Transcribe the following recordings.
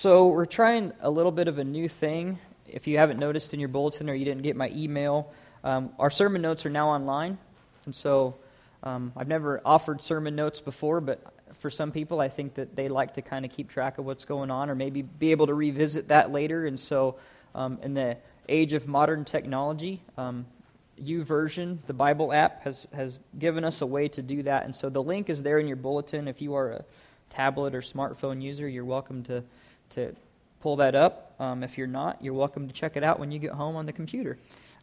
So we're trying a little bit of a new thing. If you haven't noticed in your bulletin or you didn't get my email, our sermon notes are now online. And so I've never offered sermon notes before, but for some people I think that they like to kind of keep track of what's going on or maybe be able to revisit that later. And so in the age of modern technology, YouVersion, the Bible app, has given us a way to do that. And so the link is there in your bulletin. If you are a tablet or smartphone user, you're welcome to pull that up. If you're not, you're welcome to check it out when you get home on the computer.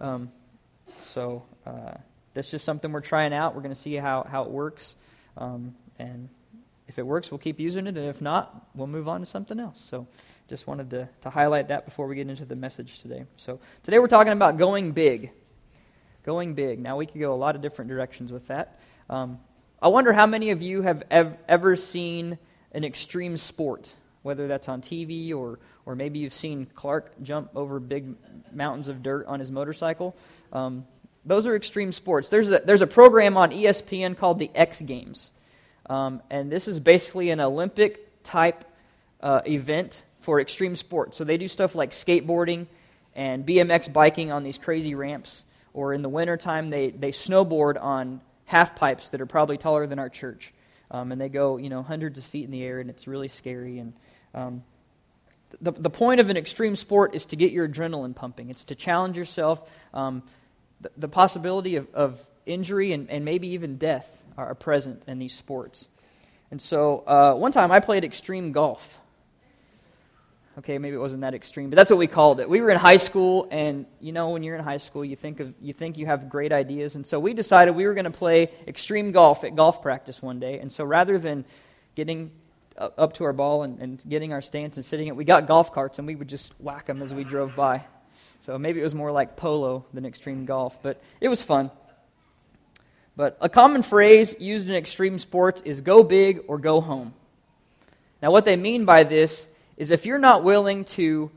So that's just something we're trying out. We're going to see how it works. And if it works, we'll keep using it. And if not, we'll move on to something else. So just wanted to highlight that before we get into the message today. So today we're talking about going big. Going big. Now we could go a lot of different directions with that. I wonder how many of you have ever seen an extreme sport, whether that's on TV or maybe you've seen Clark jump over big mountains of dirt on his motorcycle. Those are extreme sports. There's a program on ESPN called the X Games, and this is basically an Olympic-type event for extreme sports. So they do stuff like skateboarding and BMX biking on these crazy ramps, or in the wintertime they snowboard on half pipes that are probably taller than our church. And they go, hundreds of feet in the air, and it's really scary. And the point of an extreme sport is to get your adrenaline pumping. It's to challenge yourself. The possibility of injury and maybe even death are present in these sports. And so one time I played extreme golf. Okay, maybe it wasn't that extreme, but that's what we called it. We were in high school, and when you're in high school, you think you have great ideas, and so we decided we were going to play extreme golf at golf practice one day. And so rather than getting up to our ball and getting our stance and sitting it, we got golf carts, and we would just whack them as we drove by. So maybe it was more like polo than extreme golf, but it was fun. But a common phrase used in extreme sports is go big or go home. Now what they mean by this is if you're not willing to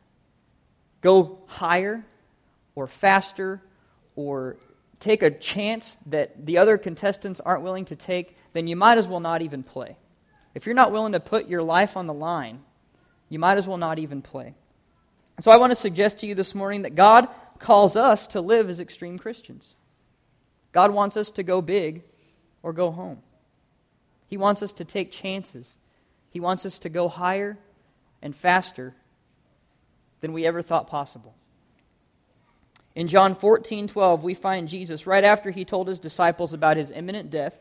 go higher or faster or take a chance that the other contestants aren't willing to take, then you might as well not even play. If you're not willing to put your life on the line, you might as well not even play. So I want to suggest to you this morning that God calls us to live as extreme Christians. God wants us to go big or go home. He wants us to take chances. He wants us to go higher and faster than we ever thought possible. In John 14:12, we find Jesus right after he told his disciples about his imminent death.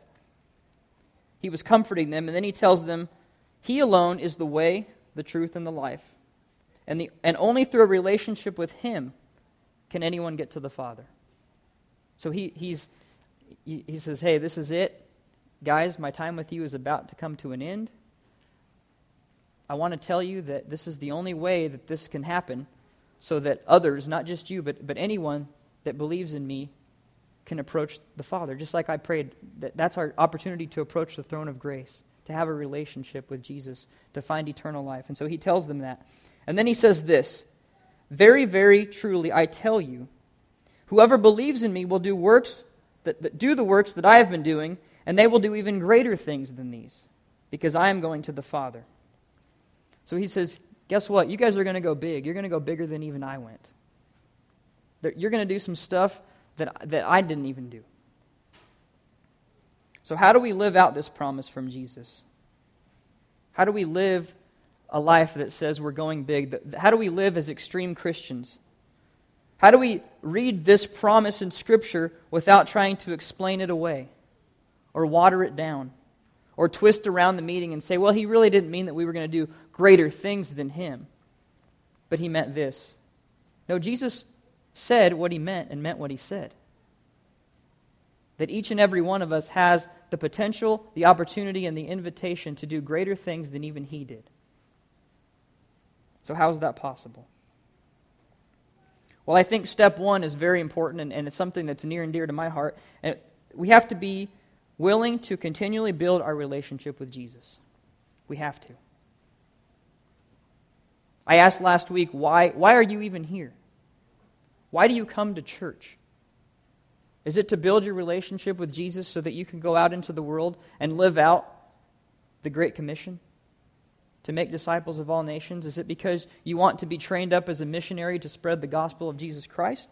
He was comforting them, and then he tells them, he alone is the way, the truth, and the life. And only through a relationship with him can anyone get to the Father. So he says, hey, this is it. Guys, my time with you is about to come to an end. I want to tell you that this is the only way that this can happen so that others, not just you, but anyone that believes in me can approach the Father. Just like I prayed, that's our opportunity to approach the throne of grace, to have a relationship with Jesus, to find eternal life. And so he tells them that. And then he says this, very, very truly, I tell you, whoever believes in me will do works that do the works that I have been doing, and they will do even greater things than these, because I am going to the Father. So he says, guess what? You guys are going to go big. You're going to go bigger than even I went. You're going to do some stuff that I didn't even do. So how do we live out this promise from Jesus? How do we live a life that says we're going big? How do we live as extreme Christians? How do we read this promise in Scripture without trying to explain it away or water it down or twist around the meaning and say, well, he really didn't mean that we were going to do greater things than him, but he meant this. No, Jesus said what he meant and meant what he said. That each and every one of us has the potential, the opportunity, and the invitation to do greater things than even he did. So how is that possible? Well, I think step one is very important, and it's something that's near and dear to my heart. And we have to be willing to continually build our relationship with Jesus. We have to. I asked last week, why are you even here? Why do you come to church? Is it to build your relationship with Jesus so that you can go out into the world and live out the Great Commission? to make disciples of all nations? Is it because you want to be trained up as a missionary to spread the gospel of Jesus Christ?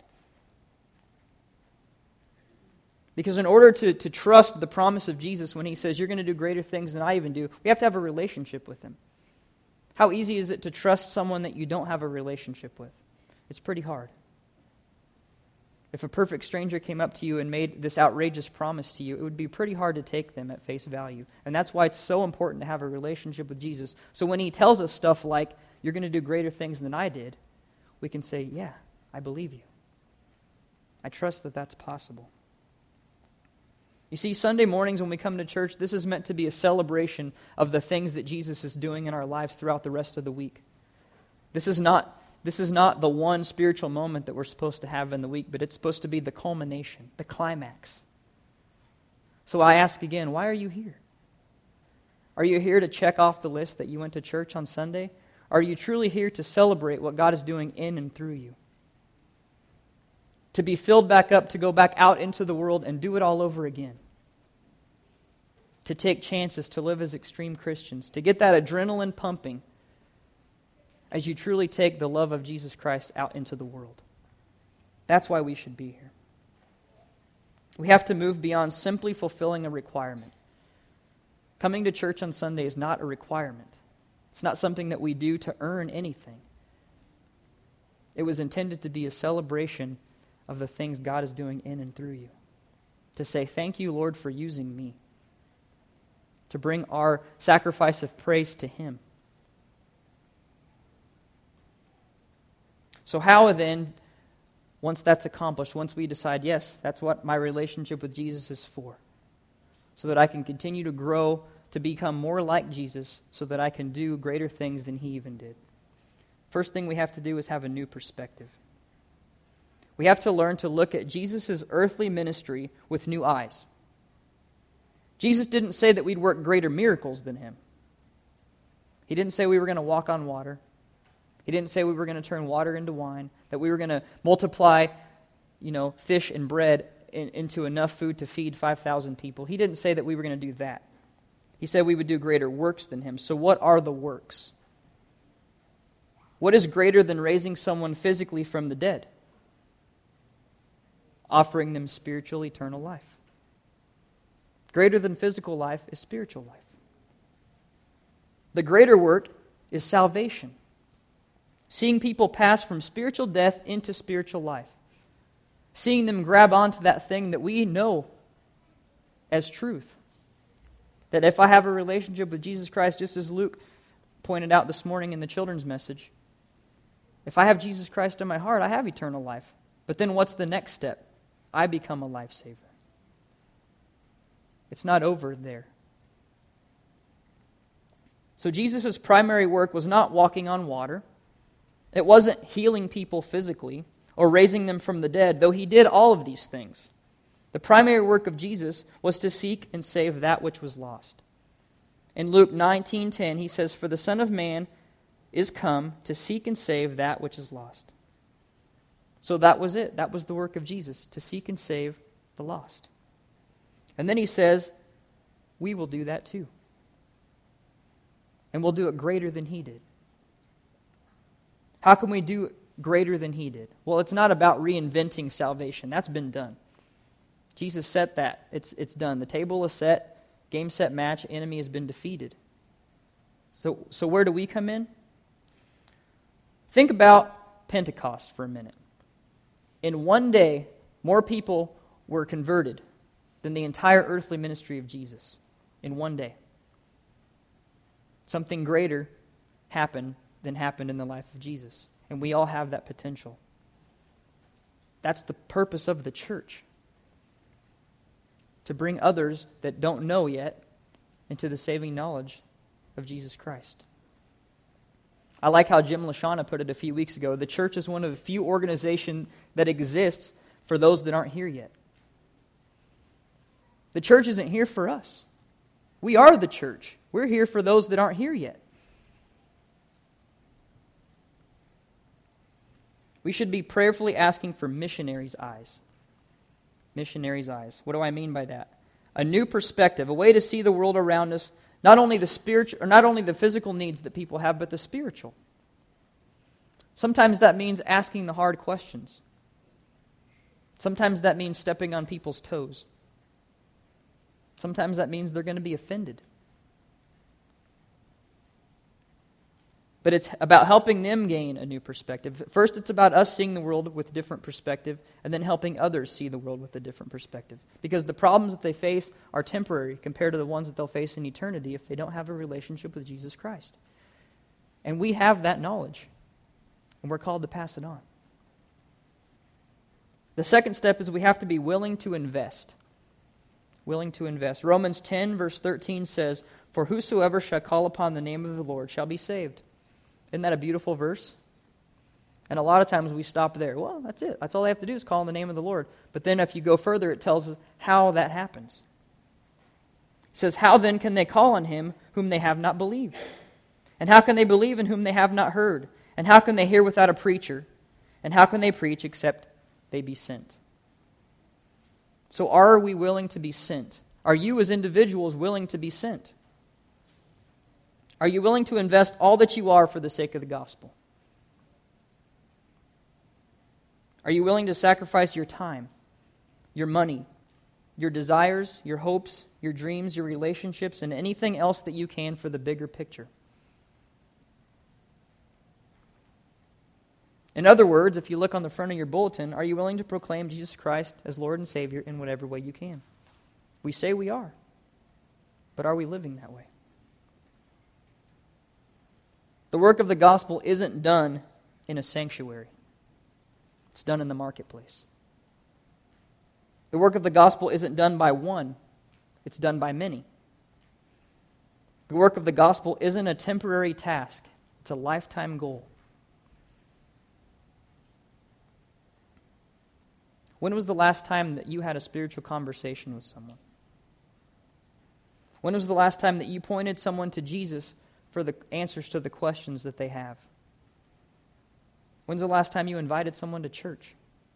Because in order to trust the promise of Jesus when he says, you're going to do greater things than I even do, we have to have a relationship with him. How easy is it to trust someone that you don't have a relationship with? It's pretty hard. If a perfect stranger came up to you and made this outrageous promise to you, it would be pretty hard to take them at face value. And that's why it's so important to have a relationship with Jesus. So when he tells us stuff like, you're going to do greater things than I did, we can say, yeah, I believe you. I trust that that's possible. You see, Sunday mornings when we come to church, this is meant to be a celebration of the things that Jesus is doing in our lives throughout the rest of the week. This is not the one spiritual moment that we're supposed to have in the week, but it's supposed to be the culmination, the climax. So I ask again, why are you here? Are you here to check off the list that you went to church on Sunday? Are you truly here to celebrate what God is doing in and through you? To be filled back up, to go back out into the world and do it all over again. To take chances, to live as extreme Christians, to get that adrenaline pumping as you truly take the love of Jesus Christ out into the world. That's why we should be here. We have to move beyond simply fulfilling a requirement. Coming to church on Sunday is not a requirement. It's not something that we do to earn anything. It was intended to be a celebration of the things God is doing in and through you. To say, thank you, Lord, for using me. To bring our sacrifice of praise to him. So how then, once that's accomplished, once we decide, yes, that's what my relationship with Jesus is for, so that I can continue to grow, to become more like Jesus, so that I can do greater things than he even did. First thing we have to do is have a new perspective. We have to learn to look at Jesus' earthly ministry with new eyes. Jesus didn't say that we'd work greater miracles than him. He didn't say we were going to walk on water. He didn't say we were going to turn water into wine, that we were going to multiply, fish and bread into enough food to feed 5,000 people. He didn't say that we were going to do that. He said we would do greater works than him. So what are the works? What is greater than raising someone physically from the dead? Offering them spiritual, eternal life. Greater than physical life is spiritual life. The greater work is salvation. Seeing people pass from spiritual death into spiritual life. Seeing them grab onto that thing that we know as truth. That if I have a relationship with Jesus Christ, just as Luke pointed out this morning in the children's message, if I have Jesus Christ in my heart, I have eternal life. But then what's the next step? I become a lifesaver. It's not over there. So Jesus' primary work was not walking on water. It wasn't healing people physically or raising them from the dead, though he did all of these things. The primary work of Jesus was to seek and save that which was lost. In Luke 19:10, he says, "For the Son of Man is come to seek and save that which is lost." So that was it. That was the work of Jesus, to seek and save the lost. And then he says, we will do that too. And we'll do it greater than he did. How can we do it greater than he did? Well, it's not about reinventing salvation. That's been done. Jesus set that. It's done. The table is set. Game, set, match. Enemy has been defeated. So where do we come in? Think about Pentecost for a minute. In one day, more people were converted than the entire earthly ministry of Jesus. In one day. Something greater happened than happened in the life of Jesus. And we all have that potential. That's the purpose of the church. To bring others that don't know yet into the saving knowledge of Jesus Christ. I like how Jim Lashana put it a few weeks ago. The church is one of the few organizations that exists for those that aren't here yet. The church isn't here for us. We are the church. We're here for those that aren't here yet. We should be prayerfully asking for missionaries' eyes. Missionaries' eyes. What do I mean by that? A new perspective, a way to see the world around us, Not only the spiritual, or not only the physical needs that people have, but the spiritual. Sometimes that means asking the hard questions. Sometimes that means stepping on people's toes. Sometimes that means they're going to be offended. But it's about helping them gain a new perspective. First, it's about us seeing the world with a different perspective, and then helping others see the world with a different perspective. Because the problems that they face are temporary compared to the ones that they'll face in eternity if they don't have a relationship with Jesus Christ. And we have that knowledge, and we're called to pass it on. The second step is we have to be willing to invest. Willing to invest. Romans 10, verse 13 says, "For whosoever shall call upon the name of the Lord shall be saved." Isn't that a beautiful verse? And a lot of times we stop there. Well, that's it. That's all they have to do is call on the name of the Lord. But then if you go further, it tells us how that happens. It says, "How then can they call on him whom they have not believed? And how can they believe in whom they have not heard? And how can they hear without a preacher? And how can they preach except they be sent?" So are we willing to be sent? Are you as individuals willing to be sent? Are you willing to invest all that you are for the sake of the gospel? Are you willing to sacrifice your time, your money, your desires, your hopes, your dreams, your relationships, and anything else that you can for the bigger picture? In other words, if you look on the front of your bulletin, are you willing to proclaim Jesus Christ as Lord and Savior in whatever way you can? We say we are, but are we living that way? The work of the gospel isn't done in a sanctuary. It's done in the marketplace. The work of the gospel isn't done by one. It's done by many. The work of the gospel isn't a temporary task. It's a lifetime goal. When was the last time that you had a spiritual conversation with someone? When was the last time that you pointed someone to Jesus for the answers to the questions that they have? When's the last time you invited someone to church?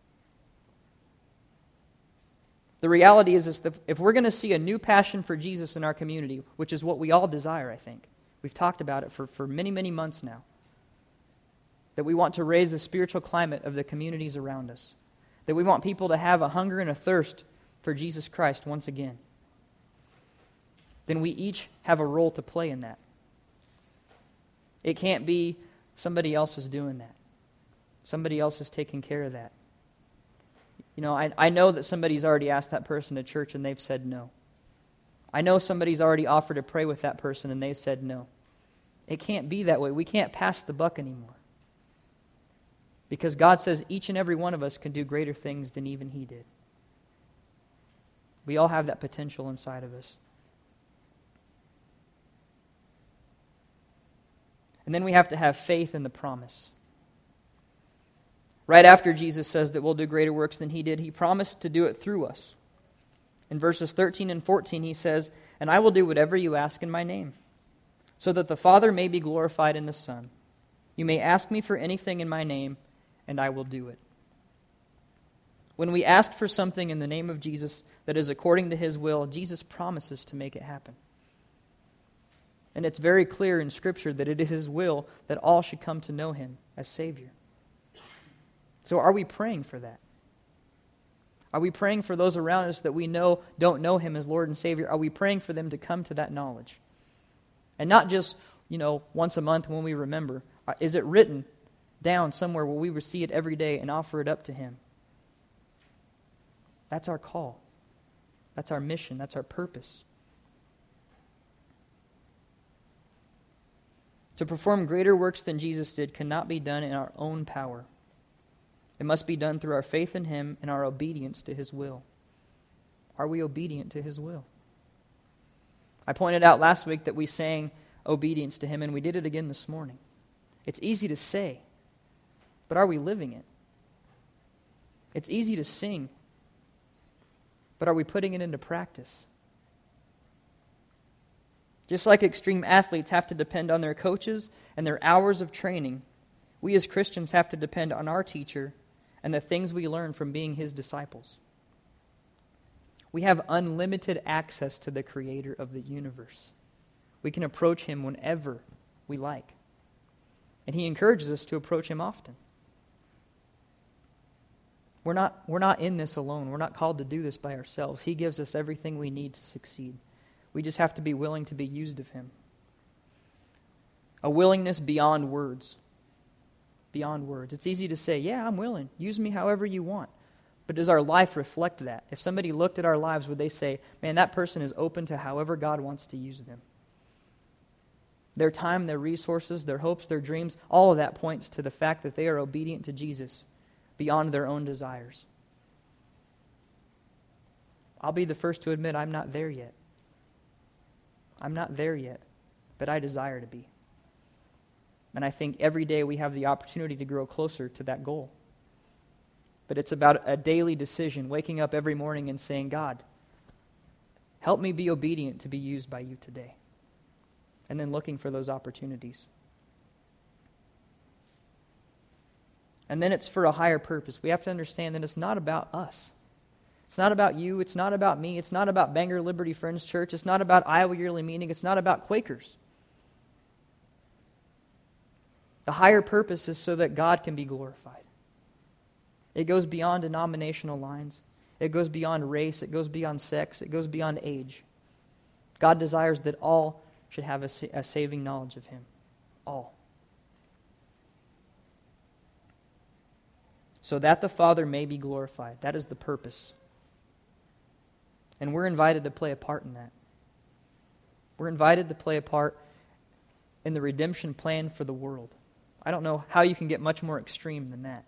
The reality is that if we're going to see a new passion for Jesus in our community, which is what we all desire, I think, we've talked about it for many, many months now, that we want to raise the spiritual climate of the communities around us, that we want people to have a hunger and a thirst for Jesus Christ once again, then we each have a role to play in that. It can't be somebody else is doing that. Somebody else is taking care of that. You know, I know that somebody's already asked that person to church and they've said no. I know somebody's already offered to pray with that person and they've said no. It can't be that way. We can't pass the buck anymore. Because God says each and every one of us can do greater things than even He did. We all have that potential inside of us. And then we have to have faith in the promise. Right after Jesus says that we'll do greater works than He did, He promised to do it through us. In verses 13 and 14, He says, "And I will do whatever you ask in my name, so that the Father may be glorified in the Son. You may ask me for anything in my name, and I will do it." When we ask for something in the name of Jesus that is according to His will, Jesus promises to make it happen. And it's very clear in Scripture that it is His will that all should come to know Him as Savior. So are we praying for that? Are we praying for those around us that we know don't know Him as Lord and Savior? Are we praying for them to come to that knowledge? And not just, once a month when we remember. Is it written down somewhere where we will see it every day and offer it up to Him? That's our call. That's our mission. That's our purpose. To perform greater works than Jesus did cannot be done in our own power. It must be done through our faith in Him and our obedience to His will. Are we obedient to His will? I pointed out last week that we sang obedience to Him, and we did it again this morning. It's easy to say, but are we living it? It's easy to sing, but are we putting it into practice? Just like extreme athletes have to depend on their coaches and their hours of training, we as Christians have to depend on our teacher and the things we learn from being His disciples. We have unlimited access to the Creator of the universe. We can approach him whenever we like. And he encourages us to approach him often. We're not in this alone. We're not called to do this by ourselves. He gives us everything we need to succeed. We just have to be willing to be used of him. A willingness beyond words. Beyond words. It's easy to say, yeah, I'm willing. Use me however you want. But does our life reflect that? If somebody looked at our lives, would they say, man, that person is open to however God wants to use them? Their time, their resources, their hopes, their dreams, all of that points to the fact that they are obedient to Jesus beyond their own desires. I'll be the first to admit I'm not there yet. I'm not there yet, but I desire to be. And I think every day we have the opportunity to grow closer to that goal. But it's about a daily decision, waking up every morning and saying, God, help me be obedient to be used by you today. And then looking for those opportunities. And then it's for a higher purpose. We have to understand that it's not about us. It's not about you. It's not about me. It's not about Bangor Liberty Friends Church. It's not about Iowa Yearly Meeting. It's not about Quakers. The higher purpose is so that God can be glorified. It goes beyond denominational lines. It goes beyond race. It goes beyond sex. It goes beyond age. God desires that all should have a saving knowledge of him. All. So that the Father may be glorified. That is the purpose. And we're invited to play a part in that. We're invited to play a part in the redemption plan for the world. I don't know how you can get much more extreme than that.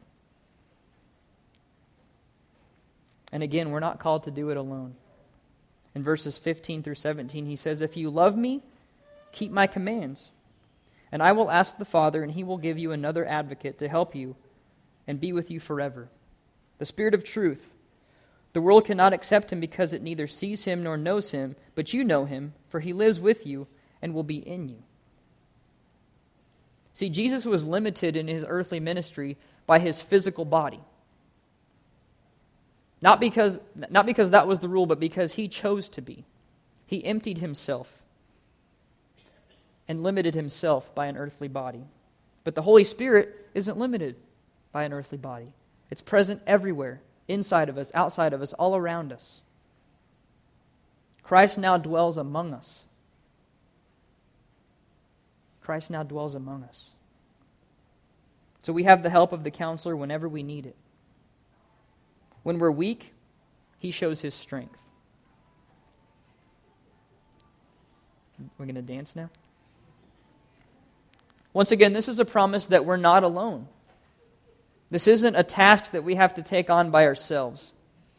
And again, we're not called to do it alone. In verses 15 through 17, he says, if you love me, keep my commands. And I will ask the Father, and he will give you another advocate to help you and be with you forever. The Spirit of truth. The world cannot accept him because it neither sees him nor knows him, but you know him, for he lives with you and will be in you. See, Jesus was limited in his earthly ministry by his physical body. Not because that was the rule, but because he chose to be. He emptied himself and limited himself by an earthly body. But the Holy Spirit isn't limited by an earthly body. It's present everywhere, inside of us, outside of us, all around us. Christ now dwells among us. Christ now dwells among us. So we have the help of the counselor whenever we need it. When we're weak, he shows his strength. We're going to dance now? Once again, this is a promise that we're not alone. This isn't a task that we have to take on by ourselves.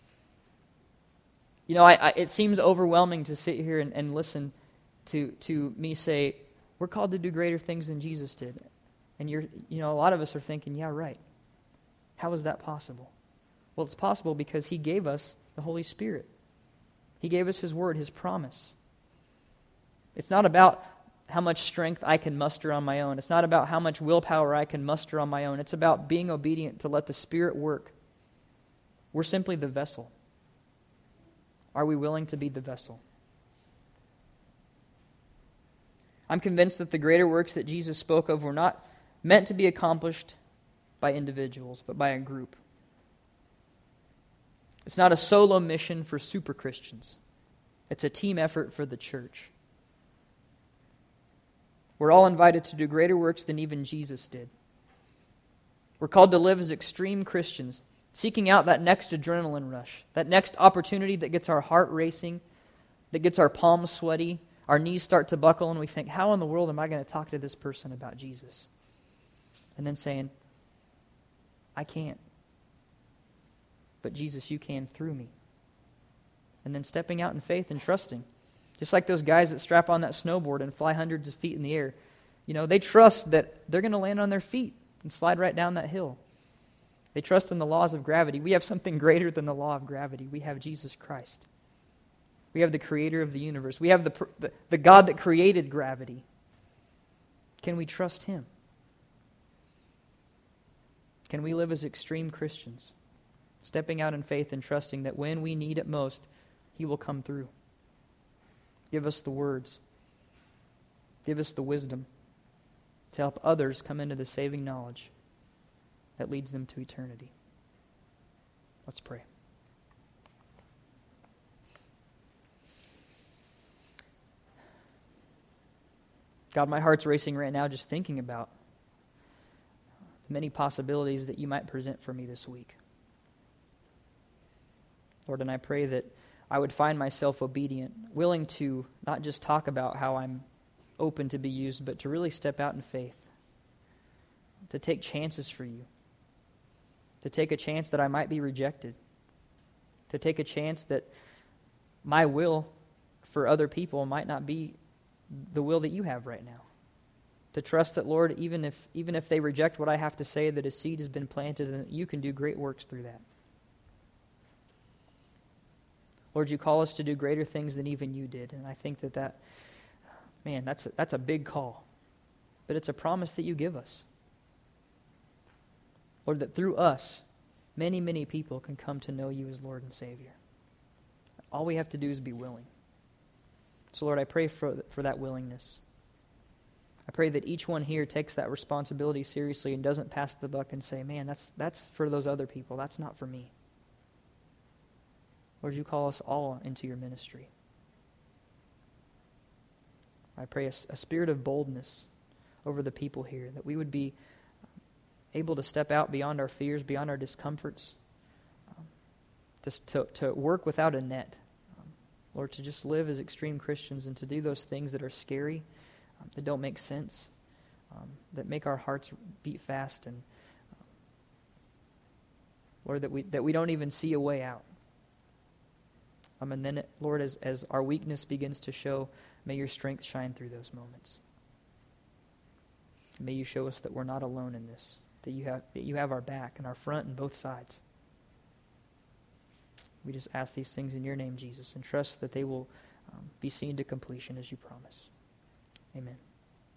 You know, it seems overwhelming to sit here and listen to me say, we're called to do greater things than Jesus did. And a lot of us are thinking, yeah, right. How is that possible? Well, it's possible because he gave us the Holy Spirit. He gave us his word, his promise. It's not about how much strength I can muster on my own. It's not about how much willpower I can muster on my own. It's about being obedient to let the Spirit work. We're simply the vessel. Are we willing to be the vessel? I'm convinced that the greater works that Jesus spoke of were not meant to be accomplished by individuals, but by a group. It's not a solo mission for super Christians. It's a team effort for the church. We're all invited to do greater works than even Jesus did. We're called to live as extreme Christians, seeking out that next adrenaline rush, that next opportunity that gets our heart racing, that gets our palms sweaty, our knees start to buckle, and we think, how in the world am I going to talk to this person about Jesus? And then saying, I can't. But Jesus, you can through me. And then stepping out in faith and trusting. Just like those guys that strap on that snowboard and fly hundreds of feet in the air. You know, they trust that they're going to land on their feet and slide right down that hill. They trust in the laws of gravity. We have something greater than the law of gravity. We have Jesus Christ. We have the creator of the universe. We have the God that created gravity. Can we trust him? Can we live as extreme Christians, stepping out in faith and trusting that when we need it most, he will come through? Give us the words. Give us the wisdom to help others come into the saving knowledge that leads them to eternity. Let's pray. God, my heart's racing right now just thinking about the many possibilities that you might present for me this week. Lord, and I pray that I would find myself obedient, willing to not just talk about how I'm open to be used, but to really step out in faith, to take chances for you, to take a chance that I might be rejected, to take a chance that my will for other people might not be the will that you have right now. To trust that, Lord, even if they reject what I have to say, that a seed has been planted and that you can do great works through that. Lord, you call us to do greater things than even you did, and I think that's a big call. But it's a promise that you give us. Lord, that through us, many, many people can come to know you as Lord and Savior. All we have to do is be willing. So, Lord, I pray for that willingness. I pray that each one here takes that responsibility seriously and doesn't pass the buck and say, man, that's for those other people. That's not for me. Lord, you call us all into your ministry. I pray a spirit of boldness over the people here, that we would be able to step out beyond our fears, beyond our discomforts, just to work without a net. Lord, to just live as extreme Christians and to do those things that are scary, that don't make sense, that make our hearts beat fast, and Lord, that we don't even see a way out. And then, Lord, as our weakness begins to show, may your strength shine through those moments. May you show us that we're not alone in this, that you have our back and our front and both sides. We just ask these things in your name, Jesus, and trust that they will be seen to completion as you promise. Amen.